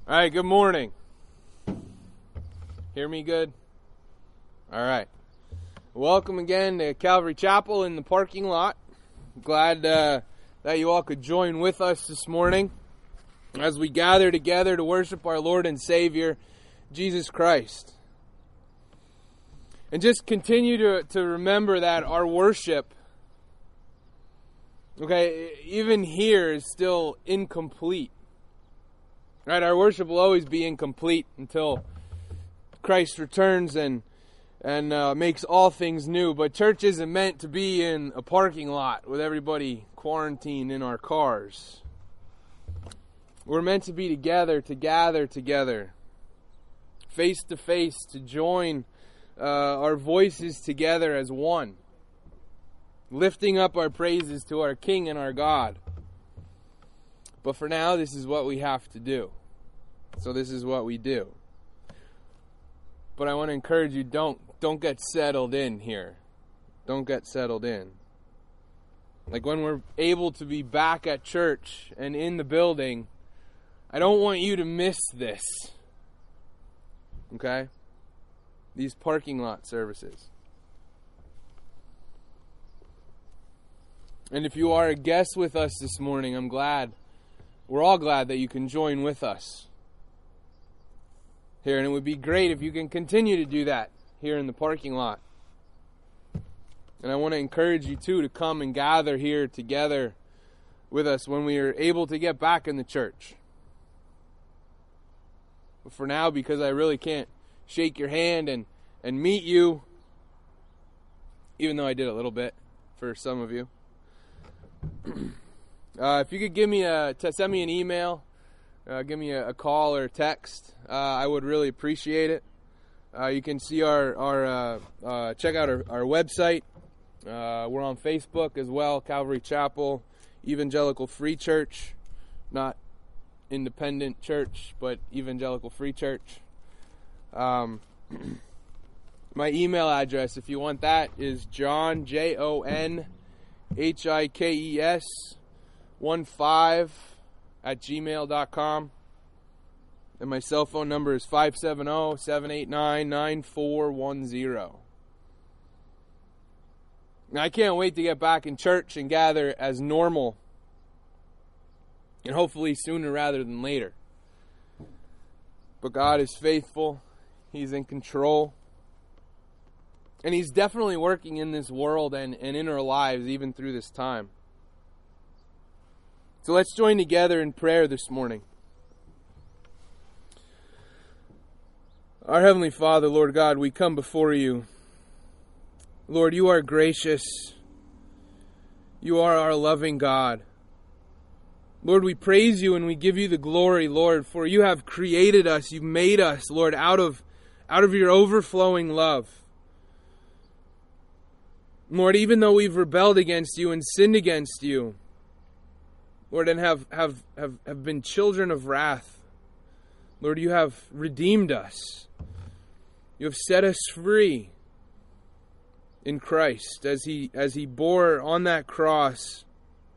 All right, good morning. Hear me good? All right. Welcome again to Calvary Chapel in the parking lot. Glad that you all could join with us this morning as we gather together to worship our Lord and Savior, Jesus Christ. And just continue to remember that our worship, even here is still incomplete. Right, our worship will always be incomplete until Christ returns and makes all things new. But church isn't meant to be in a parking lot with everybody quarantined in our cars. We're meant to be together, to gather together, face to face, to join our voices together as one, lifting up our praises to our King and our God. But for now, this is what we have to do. So this is what we do. But I want to encourage you, don't get settled in here. Don't get settled in. Like when we're able to be back at church and in the building, I don't want you to miss this. Okay? These parking lot services. And if you are a guest with us this morning, we're all glad that you can join with us here. And it would be great if you can continue to do that here in the parking lot. And I want to encourage you too to come and gather here together with us when we are able to get back in the church. But for now, because I really can't shake your hand and meet you, even though I did a little bit for some of you. If you could send me an email, give me a call or a text, I would really appreciate it. You can see check out our website. We're on Facebook as well, Calvary Chapel, Evangelical Free Church, not independent church, but Evangelical Free Church. My email address, if you want that, is John, JONHIKES 15@gmail.com. And my cell phone number is 570-789-9410. Now, I can't wait to get back in church and gather as normal. And hopefully sooner rather than later. But God is faithful. He's in control. And He's definitely working in this world and in our lives even through this time. So let's join together in prayer this morning. Our Heavenly Father, Lord God, we come before You. Lord, You are gracious. You are our loving God. Lord, we praise You and we give You the glory, Lord, for You have created us. You've made us, Lord, out of Your overflowing love. Lord, even though we've rebelled against You and sinned against You, Lord, and have been children of wrath, Lord, You have redeemed us. You have set us free in Christ as He bore on that cross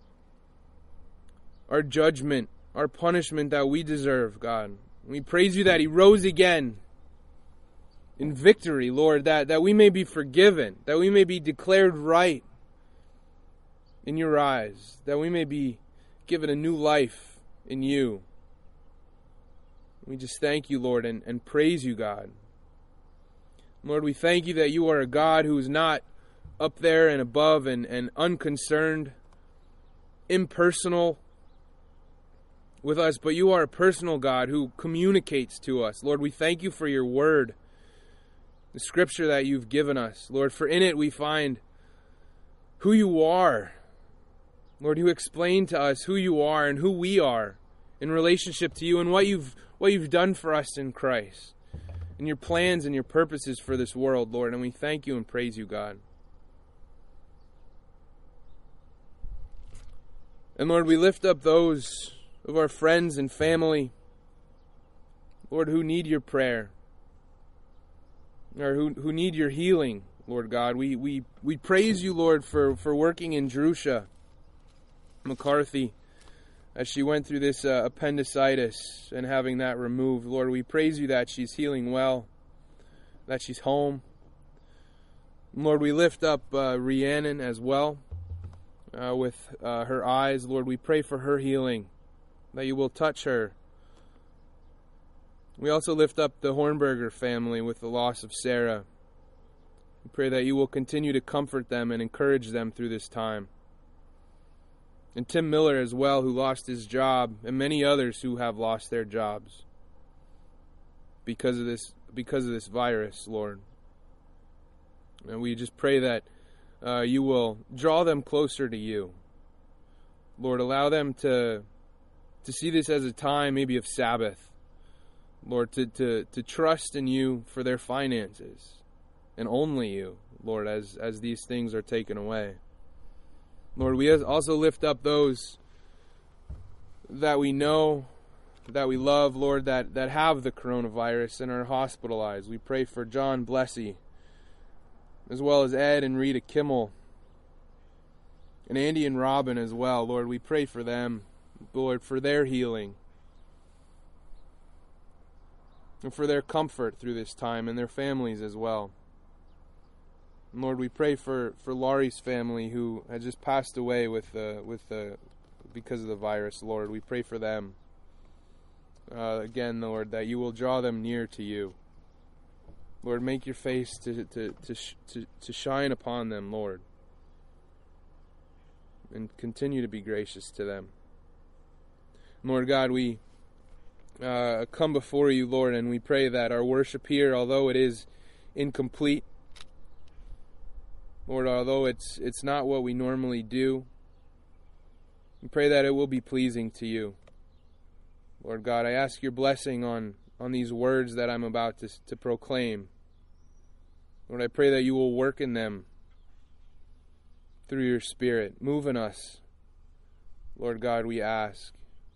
our judgment, our punishment that we deserve, God. We praise You that He rose again in victory, Lord, that we may be forgiven, that we may be declared right in Your eyes, that we may be given a new life in You. We just thank You, Lord, and praise You, God. Lord, we thank You that You are a God who is not up there and above and unconcerned, impersonal with us, but You are a personal God who communicates to us. Lord, we thank You for Your word, the scripture that You've given us. Lord, for in it we find who You are. Lord, You explain to us who You are and who we are in relationship to You and what You've done for us in Christ, and Your plans and Your purposes for this world, Lord. And we thank You and praise You, God. And Lord, we lift up those of our friends and family, Lord, who need Your prayer, or who need Your healing, Lord God. We praise You, Lord, for working in Jerusha McCarthy as she went through this appendicitis and having that removed. Lord, we praise you that she's healing well, that she's home. Lord, we lift up Rhiannon as well with her eyes. Lord, we pray for her healing, that you will touch her. We also lift up the Hornberger family with the loss of Sarah. We pray that you will continue to comfort them and encourage them through this time. And Tim Miller as well, who lost his job, and many others who have lost their jobs because of this virus, Lord. And we just pray that you will draw them closer to you. Lord, allow them to see this as a time maybe of Sabbath. Lord, to trust in you for their finances, and only you, Lord, as these things are taken away. Lord, we also lift up those that we know, that we love, Lord, that have the coronavirus and are hospitalized. We pray for John Blessey, as well as Ed and Rita Kimmel, and Andy and Robin as well. Lord, we pray for them, Lord, for their healing, and for their comfort through this time, and their families as well. And Lord, we pray for Laurie's family who had just passed away because of the virus. Lord, we pray for them. Again, Lord, that you will draw them near to you. Lord, make your face to shine upon them, Lord, and continue to be gracious to them. Lord God, we come before you, Lord, and we pray that our worship here, although it is incomplete, Lord, although it's not what we normally do, we pray that it will be pleasing to you. Lord God, I ask your blessing on these words that I'm about to proclaim. Lord, I pray that you will work in them through your Spirit. Move in us, Lord God, we ask.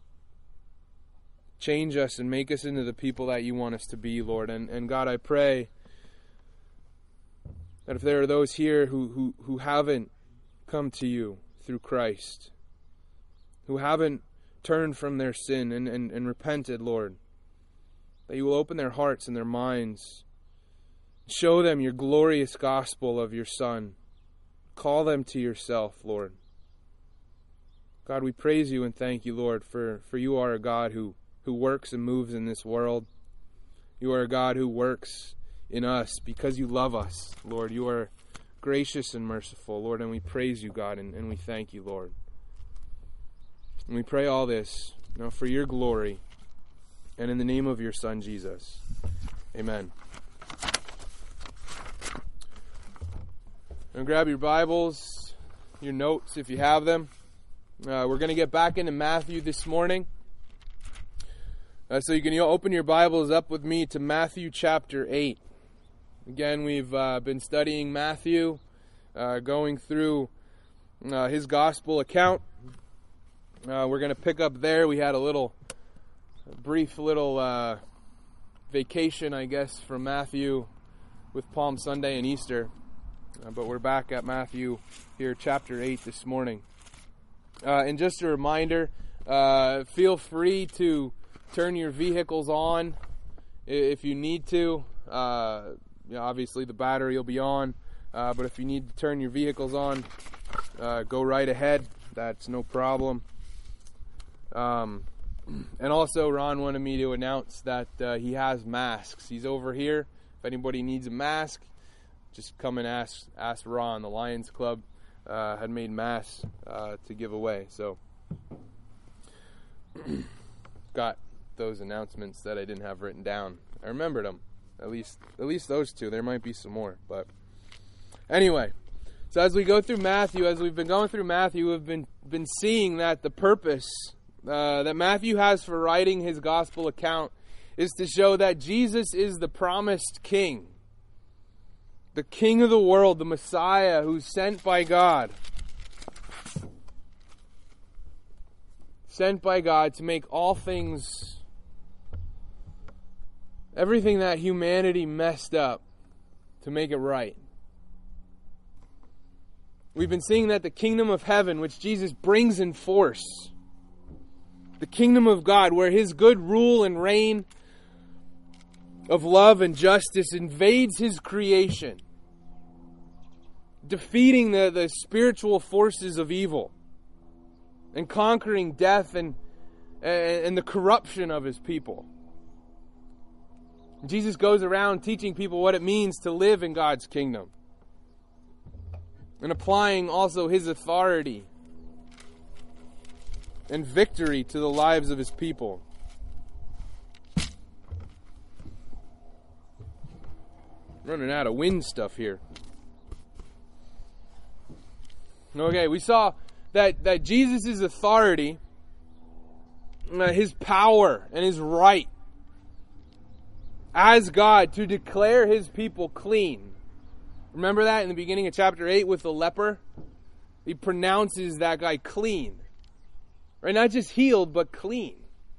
Change us and make us into the people that you want us to be, Lord. And God, I pray that if there are those here who haven't come to you through Christ, who haven't turned from their sin and repented, Lord, that you will open their hearts and their minds. Show them your glorious gospel of your Son. Call them to yourself, Lord. God, we praise you and thank you, Lord, for you are a God who works and moves in this world. You are a God who works in us because you love us, Lord. You are gracious and merciful, Lord, and we praise you, God, and we thank you, Lord. And we pray all this now for your glory and in the name of your Son, Jesus. Amen. And grab your Bibles, your notes if you have them. We're going to get back into Matthew this morning. So you can open your Bibles up with me to Matthew chapter 8. Again, we've been studying Matthew, going through his gospel account. We're going to pick up there. We had a brief vacation, I guess, from Matthew with Palm Sunday and Easter. But we're back at Matthew here, chapter 8 this morning. And just a reminder, feel free to turn your vehicles on if you need to. Obviously the battery will be on, but if you need to turn your vehicles on, go right ahead. That's no problem. And also, Ron wanted me to announce that he has masks. He's over here. If anybody needs a mask, just come and ask Ron. The Lions Club had made masks to give away. So, got those announcements that I didn't have written down. I remembered them. At least those two. There might be some more. But anyway, so as we go through Matthew, as we've been going through Matthew, we've been seeing that the purpose that Matthew has for writing his gospel account is to show that Jesus is the promised king. The king of the world, the Messiah who's sent by God. Sent by God to make all things, everything that humanity messed up, to make it right. We've been seeing that the kingdom of heaven, which Jesus brings in force, The kingdom of God, where His good rule and reign of love and justice invades His creation, defeating the spiritual forces of evil and conquering death and the corruption of His people. Jesus goes around teaching people what it means to live in God's kingdom and applying also His authority and victory to the lives of His people. Running out of wind stuff here. Okay, we saw that Jesus' authority, His power and His right as God to declare His people clean. Remember that in the beginning of chapter 8 with the leper? He pronounces that guy clean. Right? Not just healed, but clean.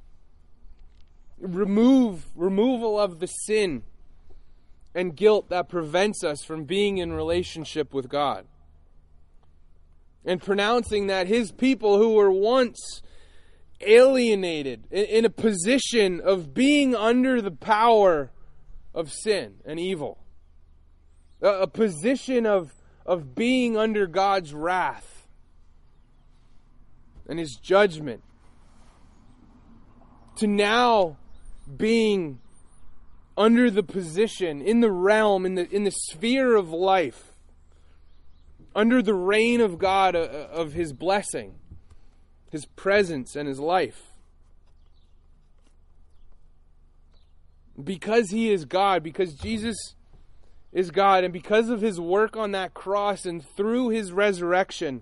Removal of the sin and guilt that prevents us from being in relationship with God. And pronouncing that His people who were once alienated, in a position of being under the power of sin and evil, a position of being under God's wrath and His judgment, to now being under the position, in the realm, in the sphere of life, under the reign of God, of His blessing, His presence, and His life. Because He is God, because Jesus is God, and because of His work on that cross and through His resurrection,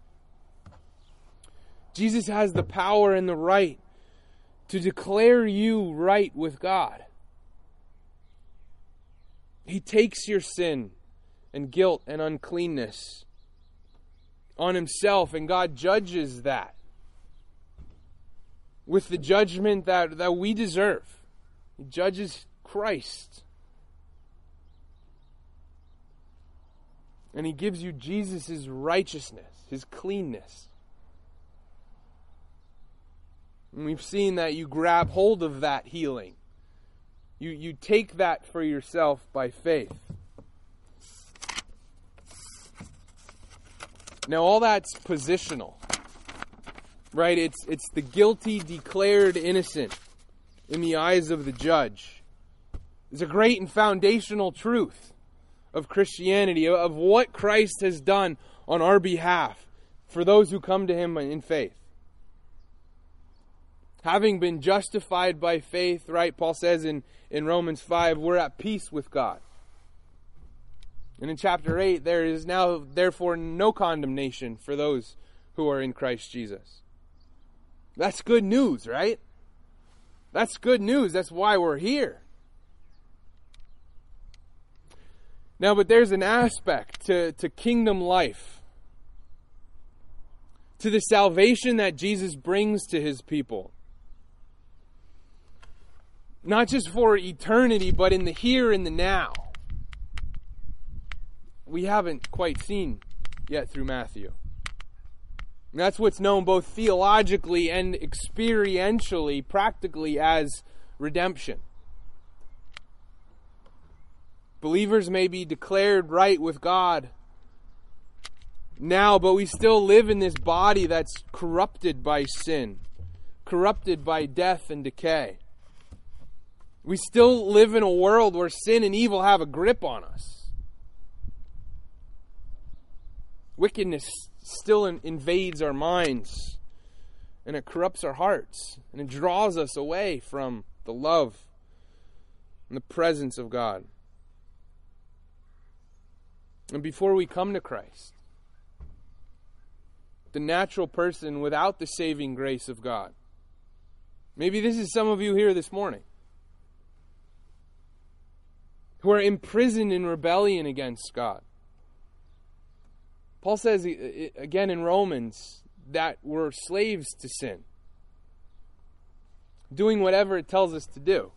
Jesus has the power and the right to declare you right with God. He takes your sin and guilt and uncleanness on Himself, and God judges that with the judgment that we deserve. He judges Christ. And He gives you Jesus' righteousness, His cleanness. And we've seen that you grab hold of that healing. You take that for yourself by faith. Now all that's positional. Right? It's the guilty declared innocent in the eyes of the judge. It's a great and foundational truth of Christianity, of what Christ has done on our behalf for those who come to Him in faith. Having been justified by faith, right, Paul says in Romans 5, we're at peace with God. And in chapter 8, there is now therefore no condemnation for those who are in Christ Jesus. That's good news, right? That's good news. That's why we're here. Now, but there's an aspect to kingdom life, to the salvation that Jesus brings to His people. Not just for eternity, but in the here and the now. We haven't quite seen yet through Matthew. And that's what's known both theologically and experientially, practically, as redemption. Believers may be declared right with God now, but we still live in this body that's corrupted by sin, corrupted by death and decay. We still live in a world where sin and evil have a grip on us. Wickedness still invades our minds, and it corrupts our hearts, and it draws us away from the love and the presence of God. And before we come to Christ, the natural person without the saving grace of God, maybe this is some of you here this morning, who are imprisoned in rebellion against God. Paul says again in Romans that we're slaves to sin, doing whatever it tells us to do.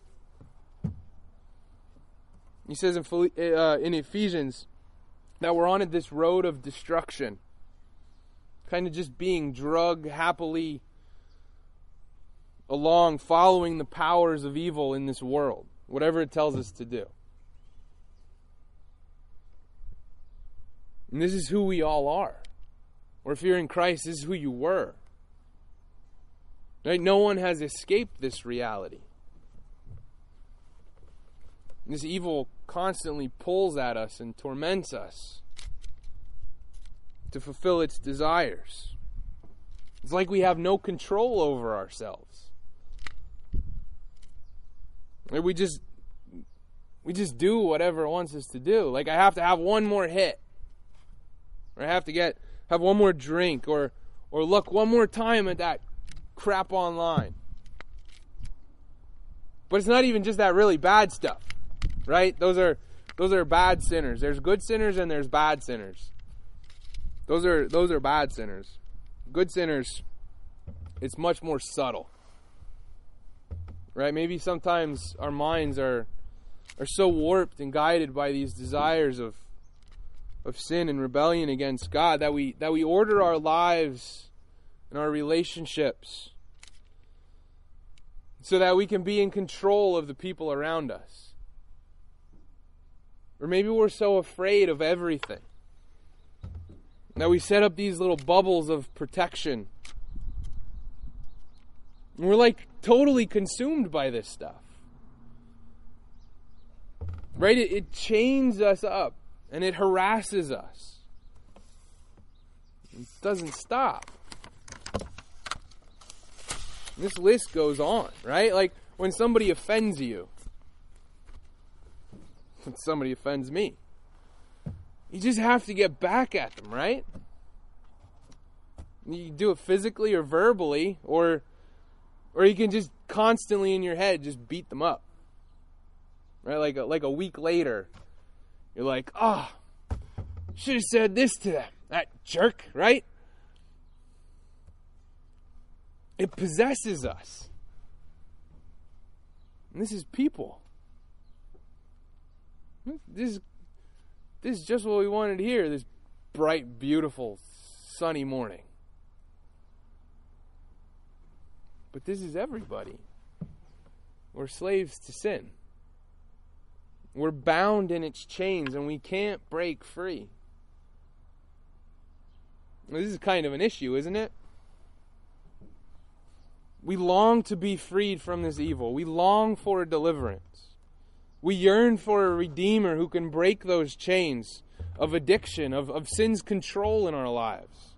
He says in Ephesians that we're on this road of destruction, kind of just being drugged happily along following the powers of evil in this world, whatever it tells us to do. And this is who we all are. Or if you're in Christ, this is who you were. Right? No one has escaped this reality. This evil constantly pulls at us and torments us to fulfill its desires. It's like we have no control over ourselves. Like we just do whatever it wants us to do. Like I have to have one more hit. Or I have to have one more drink or look one more time at that crap online. But it's not even just that really bad stuff. Right? Those are bad sinners. There's good sinners and there's bad sinners. Those are bad sinners. Good sinners, it's much more subtle. Right? Maybe sometimes our minds are so warped and guided by these desires of sin and rebellion against God that we order our lives and our relationships so that we can be in control of the people around us. Or maybe we're so afraid of everything that we set up these little bubbles of protection. And we're like totally consumed by this stuff. Right? It chains us up and it harasses us. It doesn't stop. This list goes on, right? Like when somebody offends you, when somebody offends me, you just have to get back at them, right? You can do it physically or verbally, or you can just constantly in your head just beat them up, right? Like a week later, you're like, should have said this to them, that jerk, right? It possesses us. And this is people. This is just what we wanted to hear this bright, beautiful, sunny morning. But this is everybody. We're slaves to sin. We're bound in its chains and we can't break free. Well, this is kind of an issue, isn't it? We long to be freed from this evil. We long for a deliverance. We yearn for a Redeemer who can break those chains of addiction, of sin's control in our lives.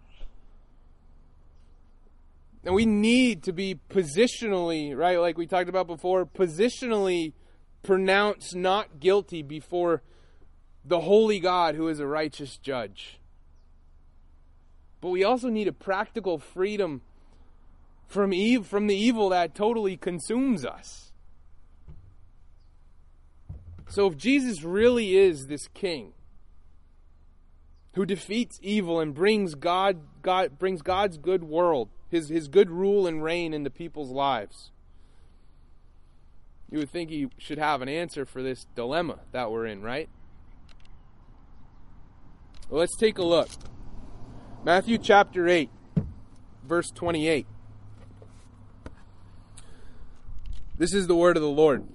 And we need to be positionally, right, like we talked about before, positionally pronounced not guilty before the holy God who is a righteous judge. But we also need a practical freedom from the evil that totally consumes us. So if Jesus really is this king who defeats evil and brings brings God's good world, his good rule and reign into people's lives, you would think he should have an answer for this dilemma that we're in, right? Well, let's take a look. Matthew chapter 8, verse 28. This is the word of the Lord.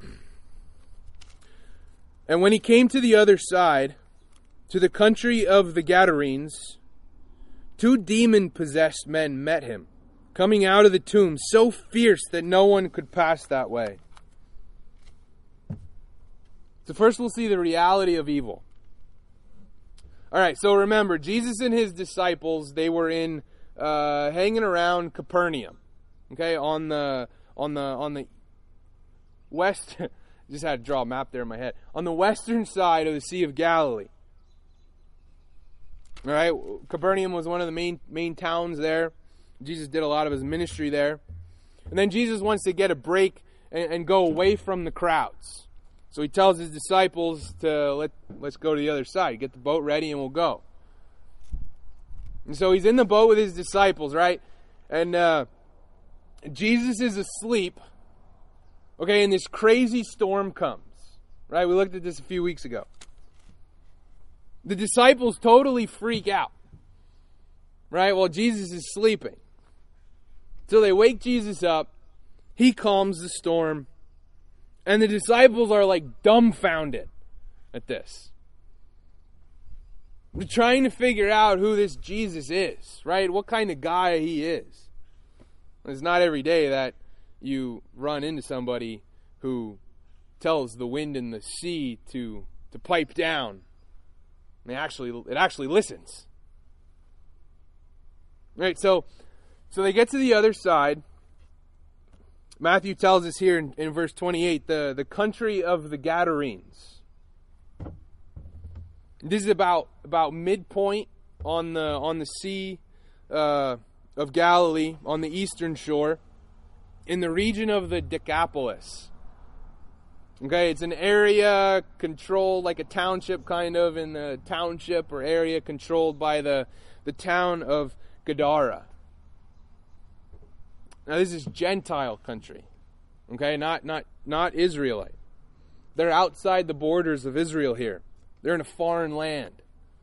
And when he came to the other side, to the country of the Gadarenes, 2 demon-possessed men met him, coming out of the tomb, so fierce that no one could pass that way. So first we'll see the reality of evil. Alright, so remember, Jesus and his disciples, they were in hanging around Capernaum. Okay, on the west... Just had to draw a map there in my head. On the western side of the Sea of Galilee. All right, Capernaum was one of the main towns there. Jesus did a lot of his ministry there. And then Jesus wants to get a break and go away from the crowds. So he tells his disciples to let's go to the other side. Get the boat ready and we'll go. And so he's in the boat with his disciples, right? And Jesus is asleep. Okay, and this crazy storm comes, right? We looked at this a few weeks ago. The disciples totally freak out, right? While Jesus is sleeping. So they wake Jesus up, He calms the storm. And the disciples are like dumbfounded at this. They're trying to figure out who this Jesus is, right? What kind of guy he is. It's not every day that you run into somebody who tells the wind and the sea to pipe down. And it actually listens. Right, so they get to the other side. Matthew tells us here in verse 28, the country of the Gadarenes. This is about midpoint on the Sea of Galilee, on the eastern shore, in the region of the Decapolis. Okay, it's an area controlled like a township kind of, in the township or area controlled by the town of Gadara. Now this is Gentile country. Okay, not Israelite. They're outside the borders of Israel here. They're in a foreign land.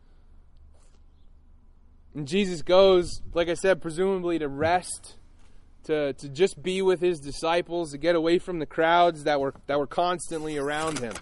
And Jesus goes, like I said, presumably to rest, to just be with his disciples, to get away from the crowds that were constantly around him.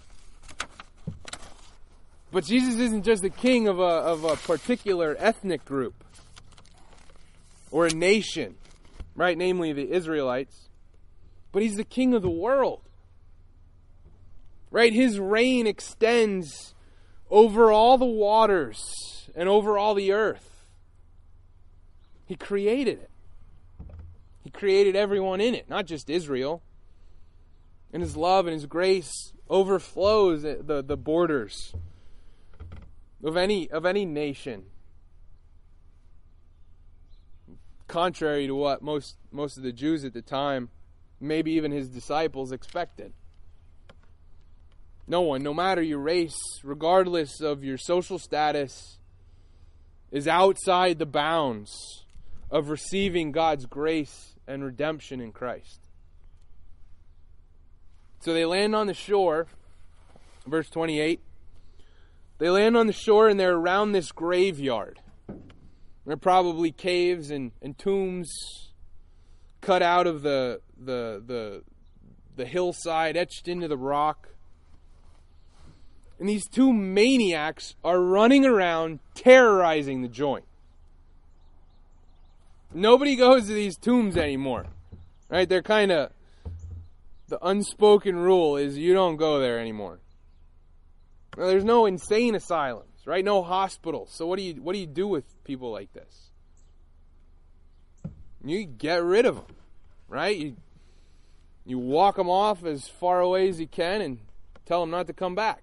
But Jesus isn't just the king of a particular ethnic group or a nation, right? Namely the Israelites. But he's the king of the world. Right? His reign extends over all the waters and over all the earth. He created it. He created everyone in it, not just Israel. And his love and his grace overflows the borders of any nation. Contrary to what most of the Jews at the time, maybe even his disciples, expected. No one, no matter your race, regardless of your social status, is outside the bounds of receiving God's grace and redemption in Christ. So they land on the shore, verse 28. They land on the shore and they're around this graveyard. There are probably caves and tombs cut out of the hillside, etched into the rock. And these two maniacs are running around terrorizing the joint. Nobody goes to these tombs anymore. Right? They're kind of... The unspoken rule is you don't go there anymore. Now, there's no insane asylums, right? No hospitals. So what do you do with people like this? You get rid of them, right? You walk them off as far away as you can and tell them not to come back.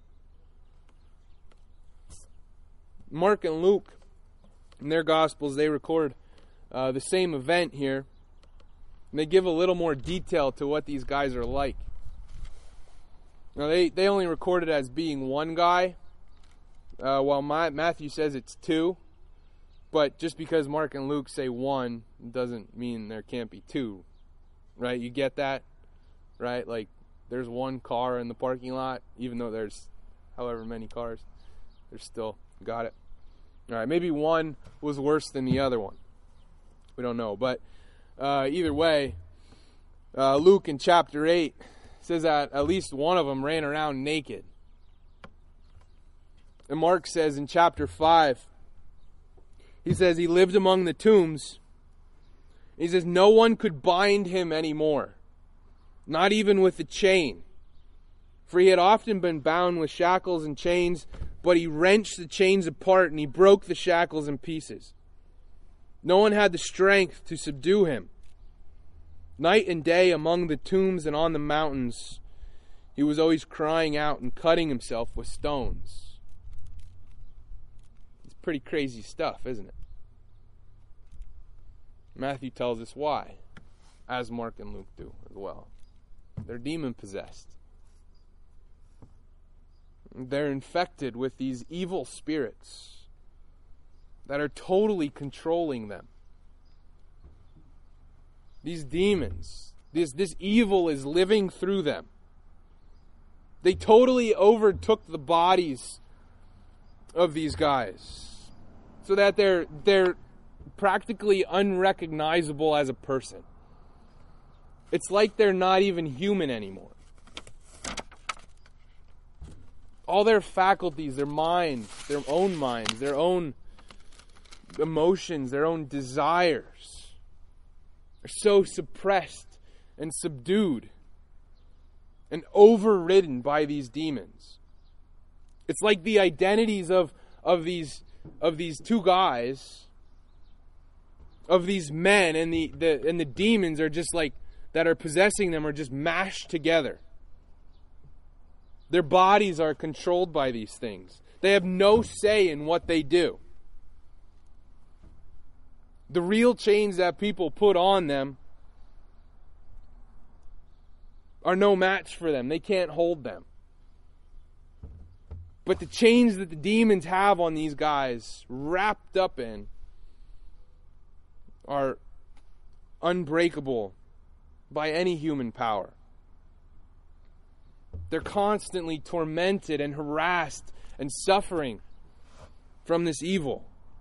Mark and Luke, in their Gospels, they record the same event here. And they give a little more detail to what these guys are like. Now, they only record it as being one guy, while Matthew says it's two. But just because Mark and Luke say one doesn't mean there can't be two. Right? You get that? Right? Like, there's one car in the parking lot, even though there's however many cars. There's still... Got it. All right, maybe one was worse than the other one. We don't know. But either way, Luke in chapter 8 says that at least one of them ran around naked. And Mark says in chapter 5, he says he lived among the tombs. He says no one could bind him anymore, not even with a chain. For he had often been bound with shackles and chains, but he wrenched the chains apart and he broke the shackles in pieces. No one had the strength to subdue him. Night and day among the tombs and on the mountains, he was always crying out and cutting himself with stones. It's pretty crazy stuff, isn't it? Matthew tells us why, as Mark and Luke do as well. They're demon-possessed. They're infected with these evil spirits that are totally controlling them. These demons, this evil is living through them. They totally overtook the bodies of these guys so that they're practically unrecognizable as a person. It's like they're not even human anymore. All their faculties, their minds, their own emotions, their own desires are so suppressed and subdued and overridden by these demons. It's like the identities of these two guys, of these men, and the demons are just like that are possessing them are just mashed together. Their bodies are controlled by these things. They have no say in what they do. The real chains that people put on them are no match for them. They can't hold them. But the chains that the demons have on these guys, wrapped up in, are unbreakable by any human power. They're constantly tormented and harassed and suffering from this evil.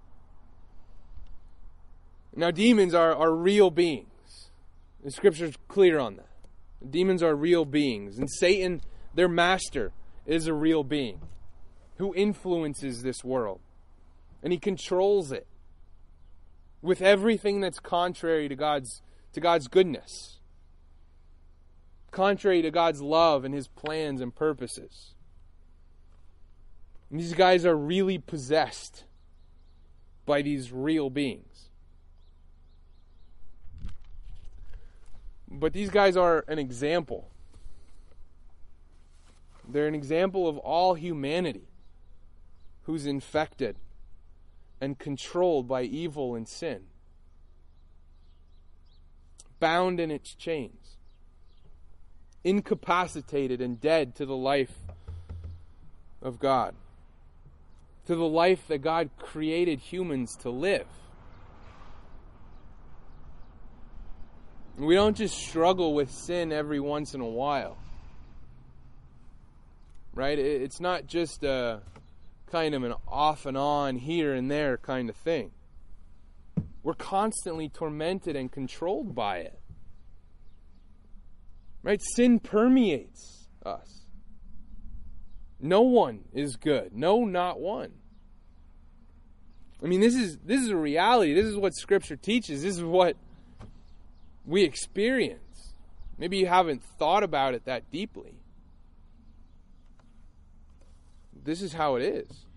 Now, demons are real beings. The Scripture's clear on that. Demons are real beings. And Satan, their master, is a real being who influences this world. And he controls it with everything that's contrary to God's goodness. Contrary to God's love and His plans and purposes. And these guys are really possessed by these real beings. But these guys are an example. They're an example of all humanity who's infected and controlled by evil and sin. Bound in its chains. Incapacitated and dead to the life of God. To the life that God created humans to live. We don't just struggle with sin every once in a while. Right? It's not just a kind of an off and on, here and there kind of thing. We're constantly tormented and controlled by it. Right? Sin permeates us. No one is good. No, not one. I mean, this is a reality. This is what Scripture teaches. This is what we experience. Maybe you haven't thought about it that deeply. This is how it is.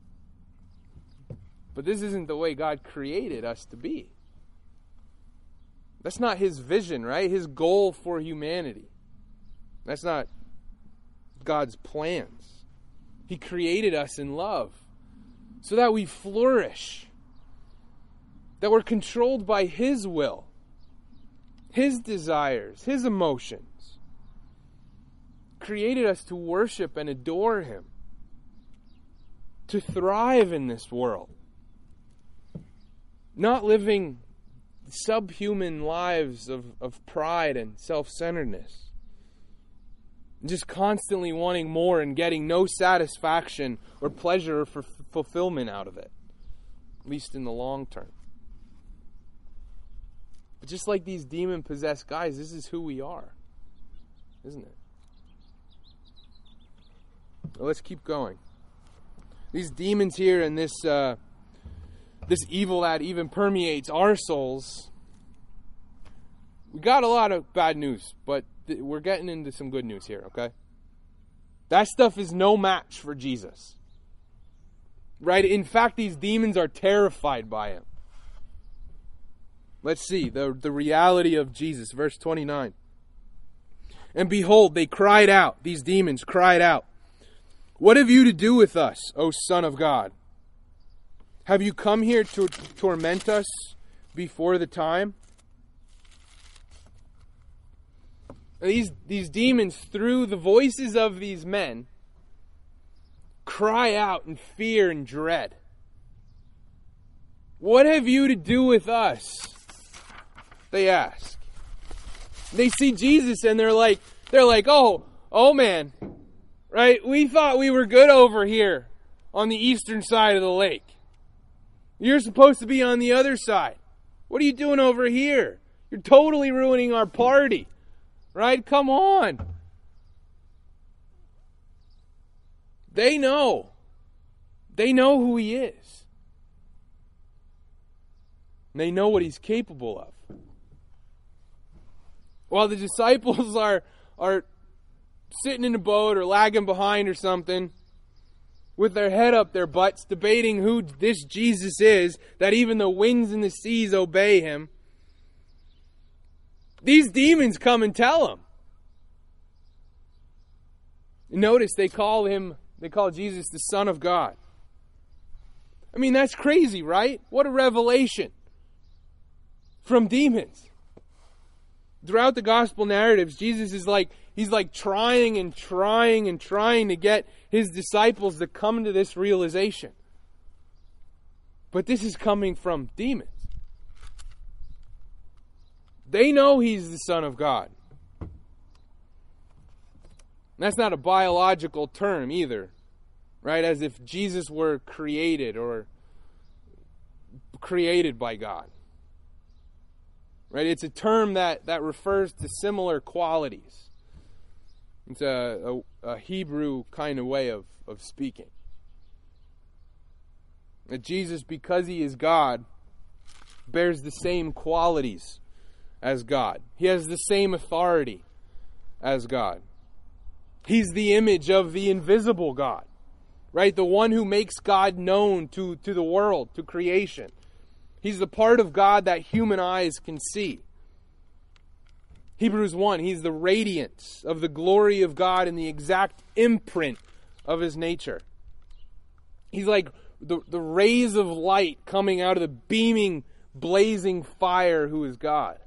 But this isn't the way God created us to be. That's not His vision, right? His goal for humanity. That's not God's plans. He created us in love so that we flourish. That we're controlled by His will. His desires, His emotions. Created us to worship and adore Him. To thrive in this world. Not living subhuman lives of pride and self-centeredness. Just constantly wanting more and getting no satisfaction or pleasure or fulfillment out of it. At least in the long term. But just like these demon-possessed guys, this is who we are. Isn't it? Well, let's keep going. These demons here and this evil that even permeates our souls. We got a lot of bad news, but we're getting into some good news here, okay? That stuff is no match for Jesus. Right? In fact, these demons are terrified by Him. Let's see the reality of Jesus. Verse 29. And behold, they cried out. These demons cried out. What have you to do with us, O Son of God? Have you come here to torment us before the time? These demons, through the voices of these men, cry out in fear and dread. What have you to do with us? They ask. They see Jesus and they're like, oh man, right? We thought we were good over here on the eastern side of the lake. You're supposed to be on the other side. What are you doing over here? You're totally ruining our party. right? Come on. They know. They know who he is. They know what he's capable of. While the disciples are sitting in a boat or lagging behind or something, with their head up their butts, debating who this Jesus is, that even the winds and the seas obey him, these demons come and tell him. Notice they call Jesus the Son of God. I mean, that's crazy, right? What a revelation from demons. Throughout the gospel narratives, Jesus is he's trying to get his disciples to come to this realization. But this is coming from demons. They know he's the Son of God. That's not a biological term either, right? As if Jesus were created by God. Right? It's a term that refers to similar qualities. It's a Hebrew kind of way of speaking. That Jesus, because he is God, bears the same qualities as God. He has the same authority as God. He's the image of the invisible God. Right? The one who makes God known to the world, to creation. He's the part of God that human eyes can see. Hebrews 1, he's the radiance of the glory of God and the exact imprint of his nature. He's like the rays of light coming out of the beaming, blazing fire who is God.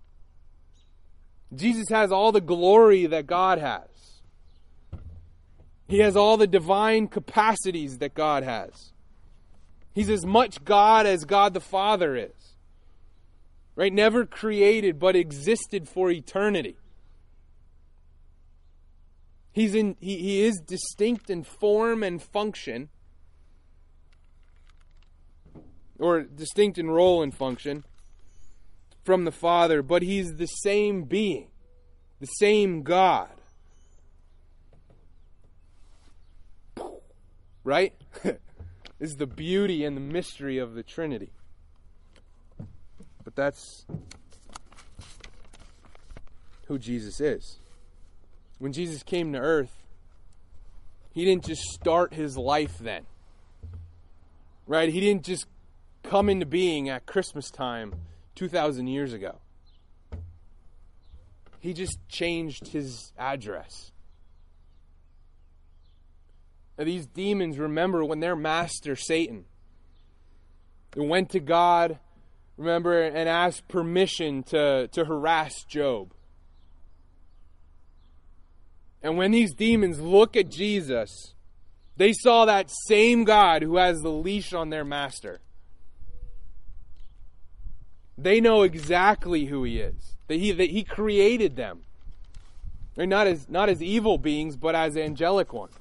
Jesus has all the glory that God has. He has all the divine capacities that God has. He's as much God as God the Father is. Right? Never created, but existed for eternity. He is distinct in form and function, or distinct in role and function from the Father, but he's the same being, the same God. Right? This is the beauty and the mystery of the Trinity. But that's who Jesus is. When Jesus came to earth, he didn't just start his life then. Right? He didn't just come into being at Christmas time 2,000 years ago. He just changed his address. Now, these demons, remember when their master, Satan, went to God, remember, and asked permission to harass Job. And when these demons look at Jesus, they saw that same God who has the leash on their master. They know exactly who he is. That he created them. They're not as evil beings, but as angelic ones.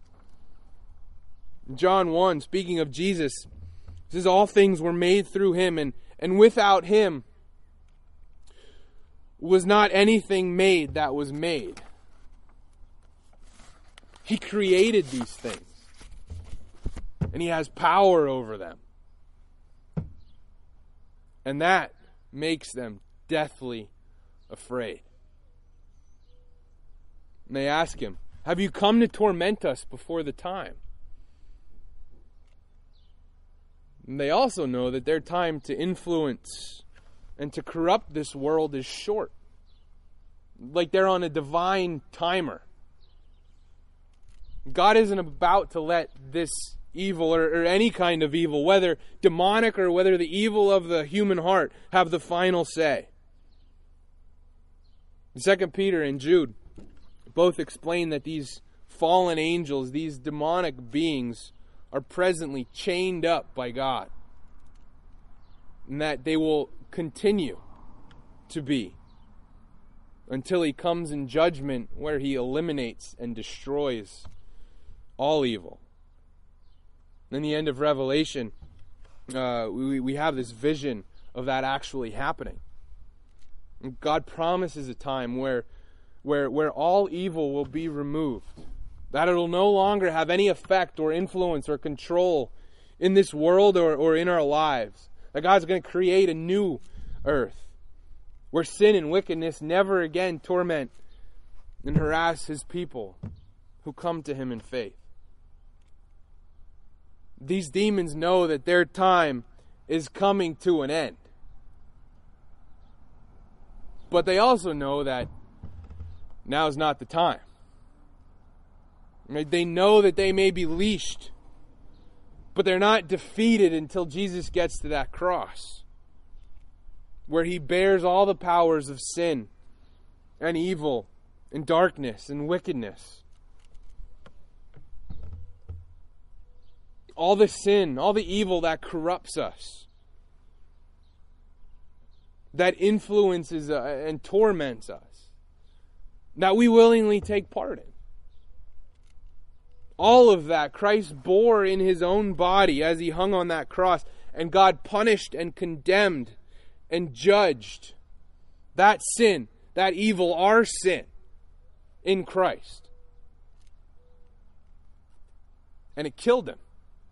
John 1, speaking of Jesus, says all things were made through him, and without him was not anything made that was made. He created these things, and he has power over them. And that makes them deathly afraid. And they ask him, "Have you come to torment us before the time?" And they also know that their time to influence and to corrupt this world is short. Like they're on a divine timer. God isn't about to let this evil or any kind of evil, whether demonic or whether the evil of the human heart, have the final say. 2 Peter and Jude both explain that these fallen angels, these demonic beings, are presently chained up by God, and that they will continue to be until he comes in judgment, where he eliminates and destroys all evil. In the end of Revelation, we have this vision of that actually happening. And God promises a time where where all evil will be removed. That it'll no longer have any effect or influence or control in this world or in our lives. That God's going to create a new earth where sin and wickedness never again torment and harass His people who come to Him in faith. These demons know that their time is coming to an end. But they also know that now is not the time. They know that they may be leashed, but they're not defeated until Jesus gets to that cross, where He bears all the powers of sin and evil and darkness and wickedness. All the sin, all the evil that corrupts us, that influences and torments us, that we willingly take part in. All of that Christ bore in His own body as He hung on that cross, and God punished and condemned and judged that sin, that evil, our sin, in Christ. And it killed Him.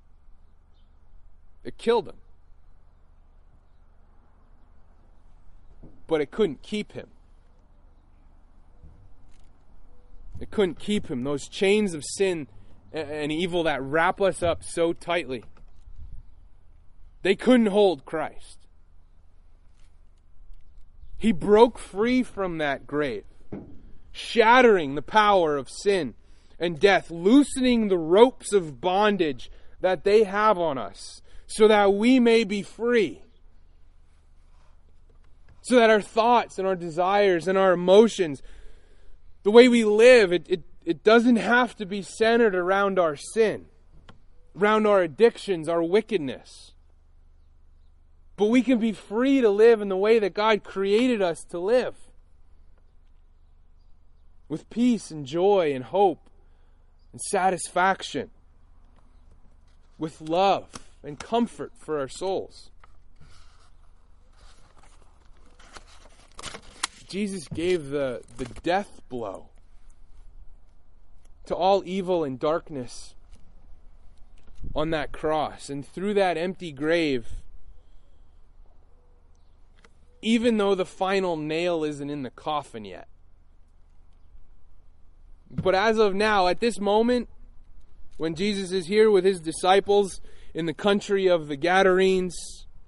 It killed Him. But it couldn't keep Him. It couldn't keep Him. Those chains of sin and evil that wrap us up so tightly, they couldn't hold Christ. He broke free from that grave, shattering the power of sin and death, loosening the ropes of bondage that they have on us, so that we may be free. So that our thoughts and our desires and our emotions, the way we live, it doesn't have to be centered around our sin, around our addictions, our wickedness. But we can be free to live in the way that God created us to live, with peace and joy and hope and satisfaction, with love and comfort for our souls. Jesus gave the death blow to all evil and darkness on that cross. And through that empty grave, even though the final nail isn't in the coffin yet, but as of now, at this moment, when Jesus is here with His disciples in the country of the Gadarenes,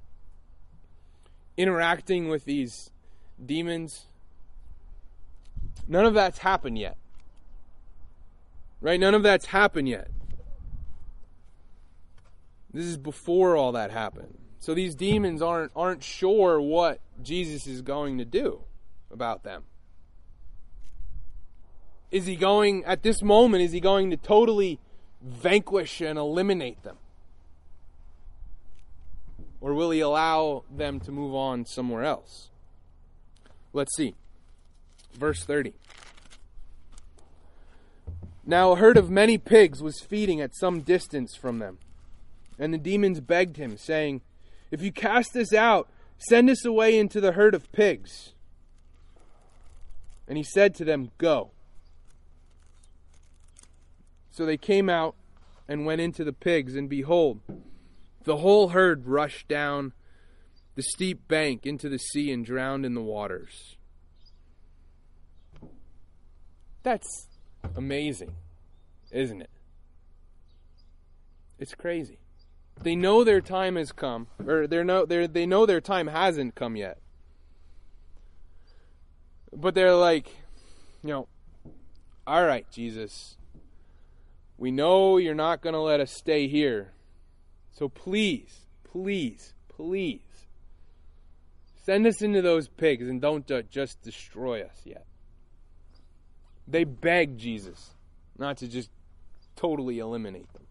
interacting with these demons, none of that's happened yet. Right? None of that's happened yet. This is before all that happened. So these demons aren't sure what Jesus is going to do about them. Is He going, at this moment, is He going to totally vanquish and eliminate them? Or will He allow them to move on somewhere else? Let's see. Verse 30. Now a herd of many pigs was feeding at some distance from them. And the demons begged Him, saying, "If you cast us out, send us away into the herd of pigs." And He said to them, "Go." So they came out and went into the pigs, and behold, the whole herd rushed down the steep bank into the sea and drowned in the waters. That's amazing, isn't it? It's crazy. They know their time has come, or they know their time hasn't come yet. But they're like, all right, Jesus, we know you're not going to let us stay here. So please, please, please, send us into those pigs and don't just destroy us yet. They beg Jesus not to just totally eliminate them.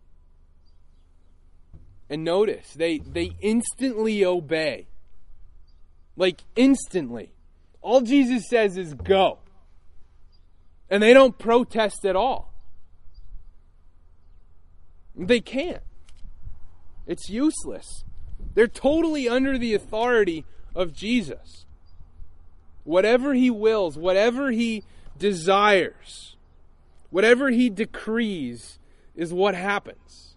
And notice, they instantly obey. Like, instantly. All Jesus says is go. And they don't protest at all. They can't. It's useless. They're totally under the authority of Jesus. Whatever He wills, whatever He desires, whatever he decrees, is what happens.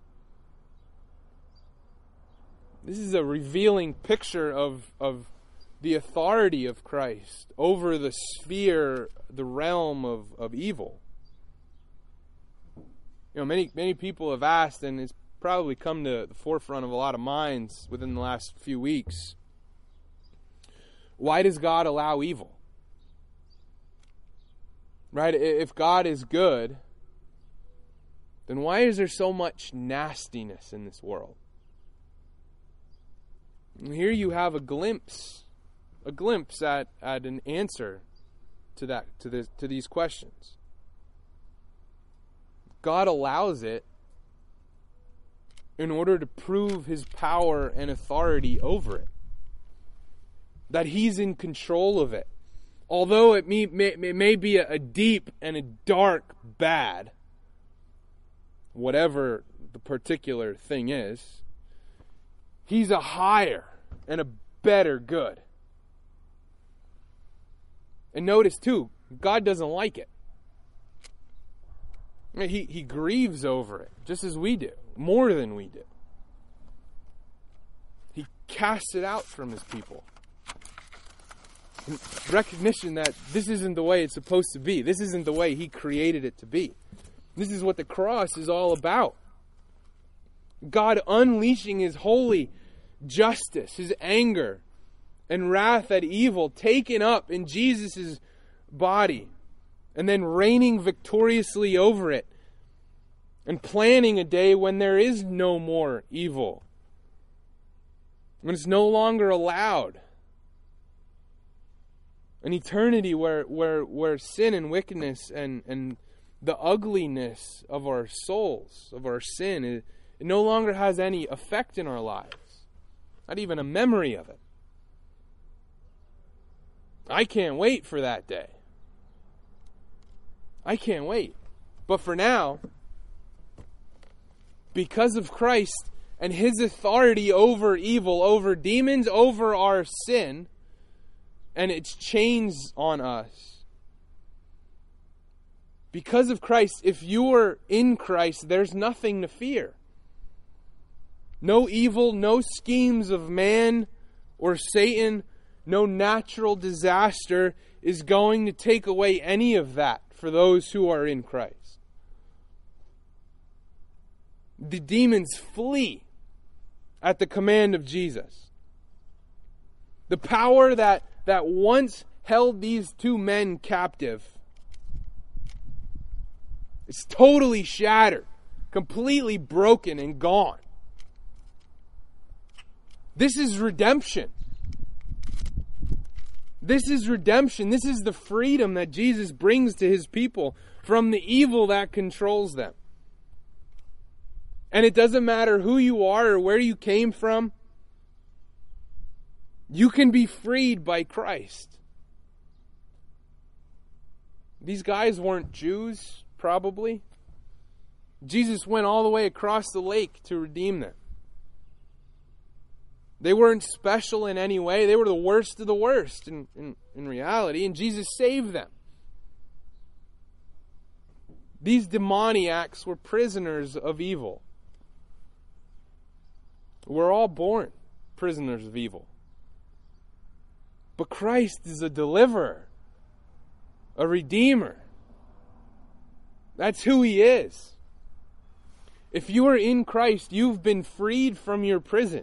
This is a revealing picture of the authority of Christ over the sphere, the realm of evil. You know, many people have asked, and it's probably come to the forefront of a lot of minds within the last few weeks, why does God allow evil? Right? If God is good, then why is there so much nastiness in this world? And here you have a glimpse at an answer to these questions. God allows it in order to prove his power and authority over it. That he's in control of it. Although it may be a deep and a dark bad, whatever the particular thing is, he's a higher and a better good. And notice too, God doesn't like it. He grieves over it, just as we do, more than we do. He casts it out from his people. In recognition that this isn't the way it's supposed to be. This isn't the way he created it to be. This is what the cross is all about. God unleashing his holy justice, his anger, and wrath at evil taken up in Jesus' body, and then reigning victoriously over it, and planning a day when there is no more evil, when it's no longer allowed. An eternity where sin and wickedness and the ugliness of our souls, of our sin, it no longer has any effect in our lives. Not even a memory of it. I can't wait for that day. I can't wait. But for now, because of Christ and his authority over evil, over demons, over our sin, and its chains on us. Because of Christ, if you are in Christ, there's nothing to fear. No evil, no schemes of man or Satan, no natural disaster is going to take away any of that for those who are in Christ. The demons flee at the command of Jesus. The power that once held these two men captive is totally shattered, completely broken and gone. This is redemption. This is redemption. This is the freedom that Jesus brings to his people from the evil that controls them. And it doesn't matter who you are or where you came from. You can be freed by Christ. These guys weren't Jews, probably. Jesus went all the way across the lake to redeem them. They weren't special in any way. They were the worst of the worst in reality, and Jesus saved them. These demoniacs were prisoners of evil. We're all born prisoners of evil. But Christ is a deliverer, a redeemer. That's who he is. If you are in Christ, you've been freed from your prison,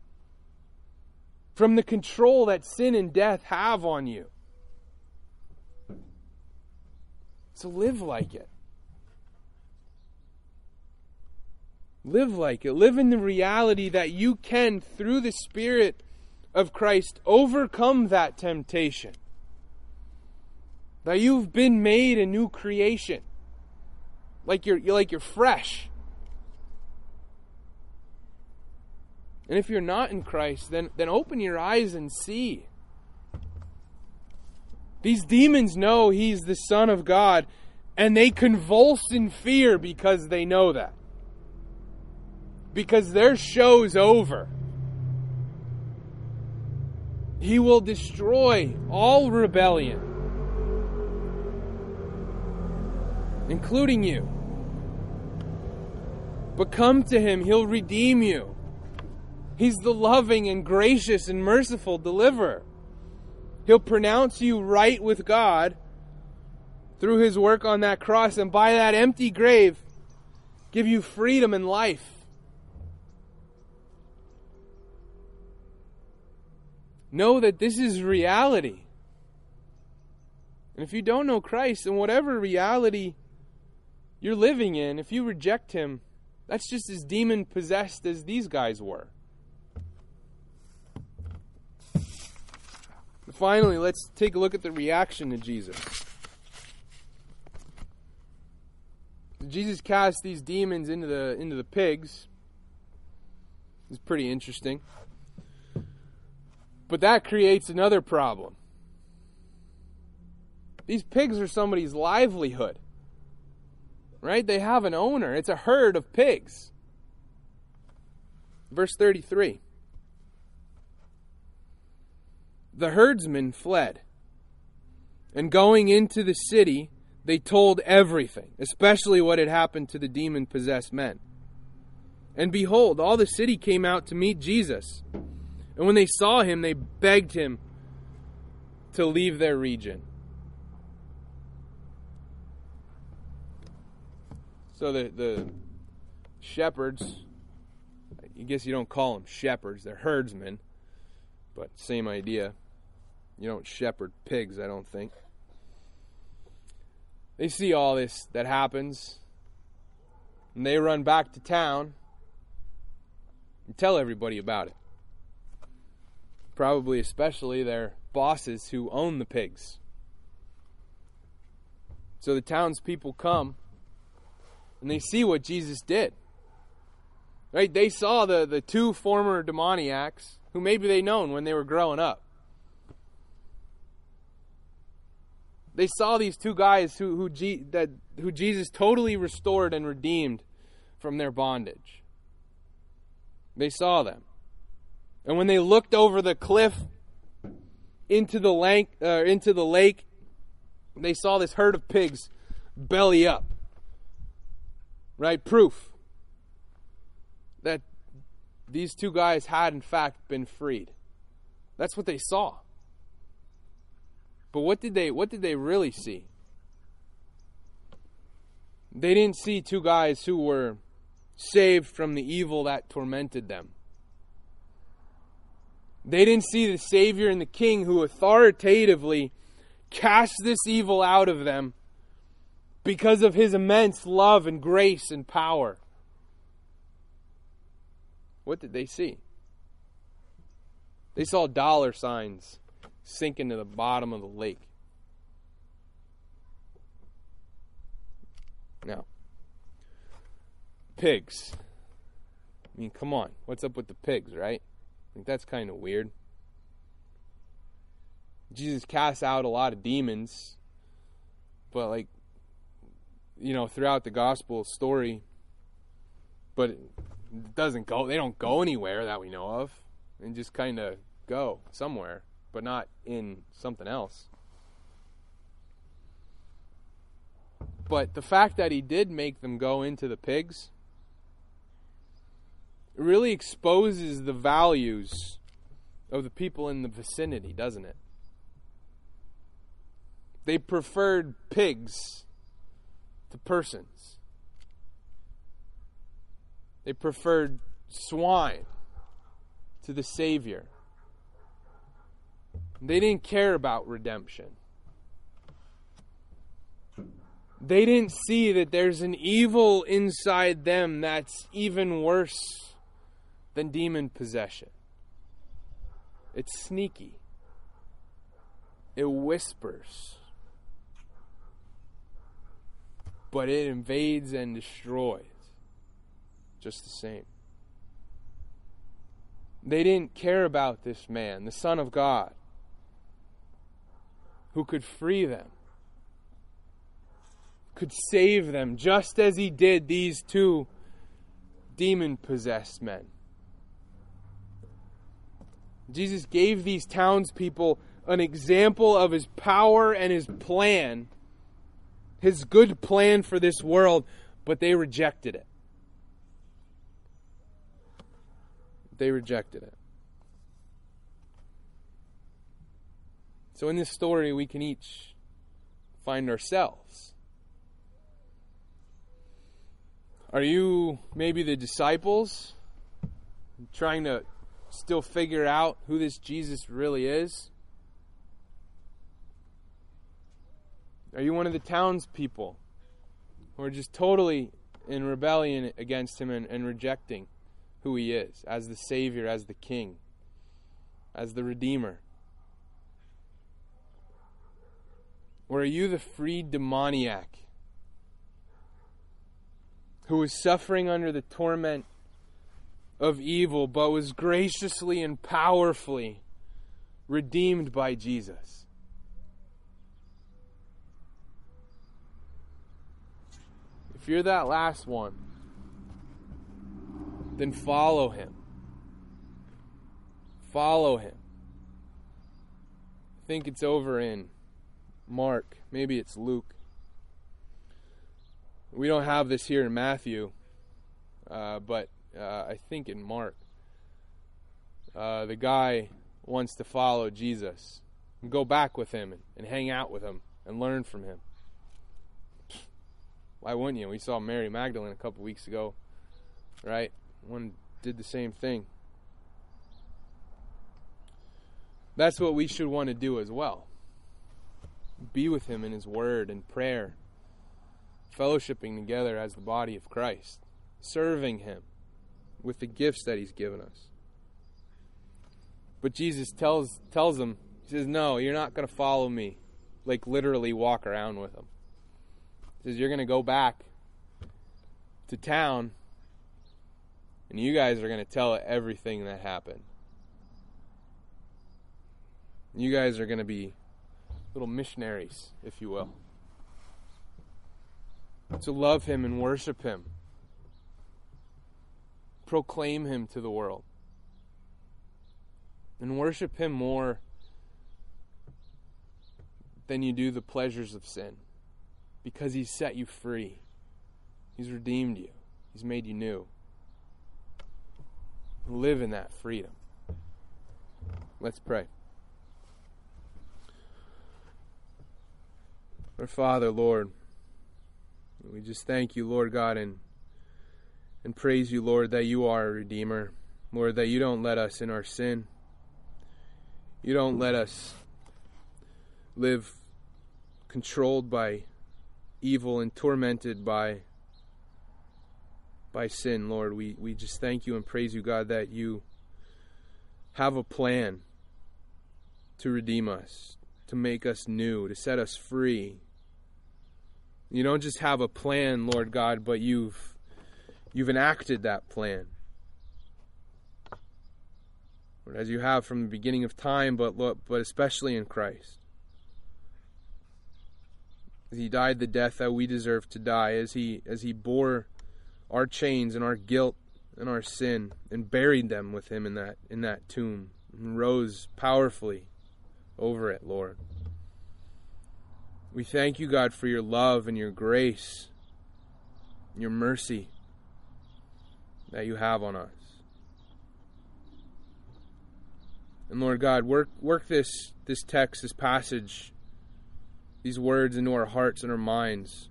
from the control that sin and death have on you. So live like it. Live like it. Live in the reality that you can, through the Spirit of Christ, overcome that temptation. That you've been made a new creation. Like you're fresh. And if you're not in Christ, then open your eyes and see. These demons know he's the Son of God, and they convulse in fear because they know that. Because their show's over. He will destroy all rebellion. including you. But come to Him, He'll redeem you. He's the loving and gracious and merciful deliverer. He'll pronounce you right with God through His work on that cross, and by that empty grave, give you freedom and life. Know that this is reality. And if you don't know Christ, and whatever reality you're living in, if you reject Him, that's just as demon-possessed as these guys were. Finally, let's take a look at the reaction to Jesus. Jesus cast these demons into the pigs. It's pretty interesting. But that creates another problem. These pigs are somebody's livelihood. Right? They have an owner. It's a herd of pigs. Verse 33. The herdsmen fled, and going into the city, they told everything, especially what had happened to the demon-possessed men. And behold, all the city came out to meet Jesus. And when they saw Him, they begged Him to leave their region. So the shepherds, I guess you don't call them shepherds, they're herdsmen, but same idea. You don't shepherd pigs, I don't think. They see all this that happens, and they run back to town and tell everybody about it. Probably especially their bosses who own the pigs. So the townspeople come, and they see what Jesus did. Right? They saw the two former demoniacs, who maybe they known when they were growing up. They saw these two guys who Jesus totally restored and redeemed from their bondage. They saw them. And when they looked over the cliff into the lake, they saw this herd of pigs belly up. Right? Proof that these two guys had in fact been freed. That's what they saw. But what did they really see? They didn't see two guys who were saved from the evil that tormented them. They didn't see the Savior and the King who authoritatively cast this evil out of them because of His immense love and grace and power. What did they see? They saw dollar signs sink into the bottom of the lake. Now, pigs. I mean, come on. What's up with the pigs, right? I think that's kind of weird. Jesus casts out a lot of demons, but throughout the gospel story, but it doesn't go. They don't go anywhere that we know of, and just kind of go somewhere, but not in something else. But the fact that He did make them go into the pigs really exposes the values of the people in the vicinity, doesn't it? They preferred pigs to persons. They preferred swine to the Savior. They didn't care about redemption. They didn't see that there's an evil inside them that's even worse than demon possession. It's sneaky. It whispers. But it invades and destroys just the same. They didn't care about this man, the Son of God, who could free them, could save them, just as He did these two demon-possessed men. Jesus gave these townspeople an example of His power and His plan His good plan for this world, but they rejected it. They rejected it. So in this story, we can each find ourselves. Are you maybe the disciples, trying to still figure out who this Jesus really is? Are you one of the townspeople who are just totally in rebellion against him and rejecting who he is as the Savior, as the King, as the Redeemer? Or are you the freed demoniac who was suffering under the torment of evil, but was graciously and powerfully redeemed by Jesus? If you're that last one, then follow him. Follow him. I think it's over in Mark. Maybe it's Luke. We don't have this here in Matthew, but I think in Mark. The guy wants to follow Jesus and go back with him and hang out with him and learn from him. Why wouldn't you? We saw Mary Magdalene a couple weeks ago, right? One did the same thing. That's what we should want to do as well. Be with him in his word and prayer, fellowshipping together as the body of Christ, serving him with the gifts that he's given us. But Jesus tells them, he says, no, you're not going to follow me. Like literally walk around with him. He says, you're going to go back to town and you guys are going to tell everything that happened. You guys are going to be little missionaries, if you will, to love him and worship him, proclaim him to the world, and worship him more than you do the pleasures of sin, because he's set you free. He's redeemed you. He's made you new. Live in that freedom. Let's pray. Our Father, Lord, we just thank you, Lord God, and praise you, Lord, that you are a Redeemer. Lord, that you don't let us in our sin. You don't let us live controlled by evil and tormented by sin, Lord. We just thank you and praise you, God, that you have a plan to redeem us, to make us new, to set us free. You don't just have a plan, Lord God, but you've enacted that plan. Lord, as you have from the beginning of time, but especially in Christ. As he died the death that we deserve to die, as he bore our chains and our guilt and our sin and buried them with him in that tomb and rose powerfully over it, Lord. We thank you, God, for your love and your grace and your mercy that you have on us. And Lord God, work this text, this passage, these words into our hearts and our minds.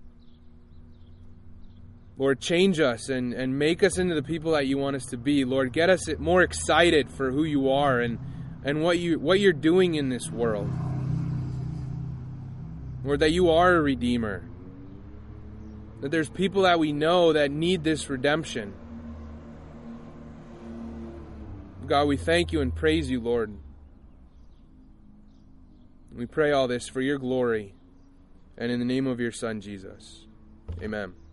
Lord, change us and make us into the people that you want us to be. Lord, get us more excited for who you are and what you're doing in this world. Lord, that you are a Redeemer. That there's people that we know that need this redemption. God, we thank you and praise you, Lord. We pray all this for your glory and in the name of your Son, Jesus. Amen.